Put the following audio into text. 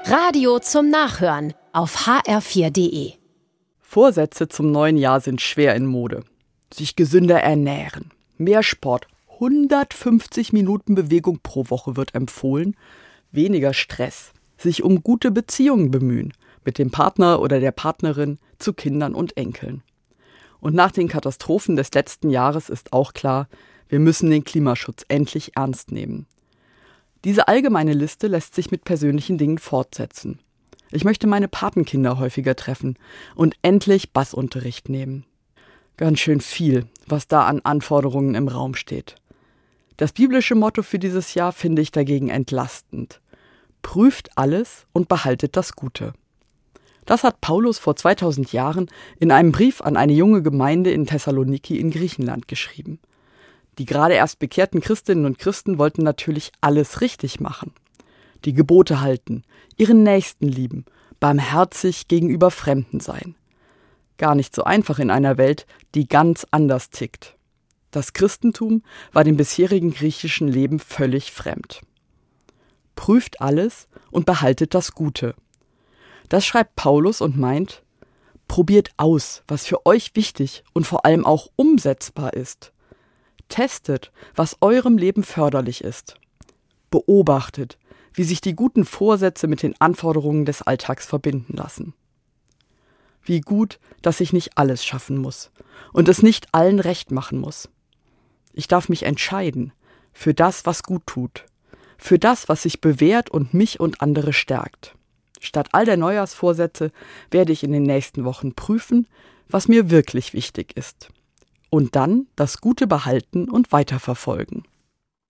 Radio zum Nachhören auf hr4.de. Vorsätze zum neuen Jahr sind schwer in Mode. Sich gesünder ernähren, mehr Sport, 150 Minuten Bewegung pro Woche wird empfohlen, weniger Stress, sich um gute Beziehungen bemühen, mit dem Partner oder der Partnerin, zu Kindern und Enkeln. Und nach den Katastrophen des letzten Jahres ist auch klar, wir müssen den Klimaschutz endlich ernst nehmen. Diese allgemeine Liste lässt sich mit persönlichen Dingen fortsetzen. Ich möchte meine Patenkinder häufiger treffen und endlich Bassunterricht nehmen. Ganz schön viel, was da an Anforderungen im Raum steht. Das biblische Motto für dieses Jahr finde ich dagegen entlastend. Prüft alles und behaltet das Gute. Das hat Paulus vor 2000 Jahren in einem Brief an eine junge Gemeinde in Thessaloniki in Griechenland geschrieben. Die gerade erst bekehrten Christinnen und Christen wollten natürlich alles richtig machen. Die Gebote halten, ihren Nächsten lieben, barmherzig gegenüber Fremden sein. Gar nicht so einfach in einer Welt, die ganz anders tickt. Das Christentum war dem bisherigen griechischen Leben völlig fremd. Prüft alles und behaltet das Gute. Das schreibt Paulus und meint, probiert aus, was für euch wichtig und vor allem auch umsetzbar ist. Testet, was eurem Leben förderlich ist. Beobachtet, wie sich die guten Vorsätze mit den Anforderungen des Alltags verbinden lassen. Wie gut, dass ich nicht alles schaffen muss und es nicht allen recht machen muss. Ich darf mich entscheiden für das, was gut tut, für das, was sich bewährt und mich und andere stärkt. Statt all der Neujahrsvorsätze werde ich in den nächsten Wochen prüfen, was mir wirklich wichtig ist. Und dann das Gute behalten und weiterverfolgen.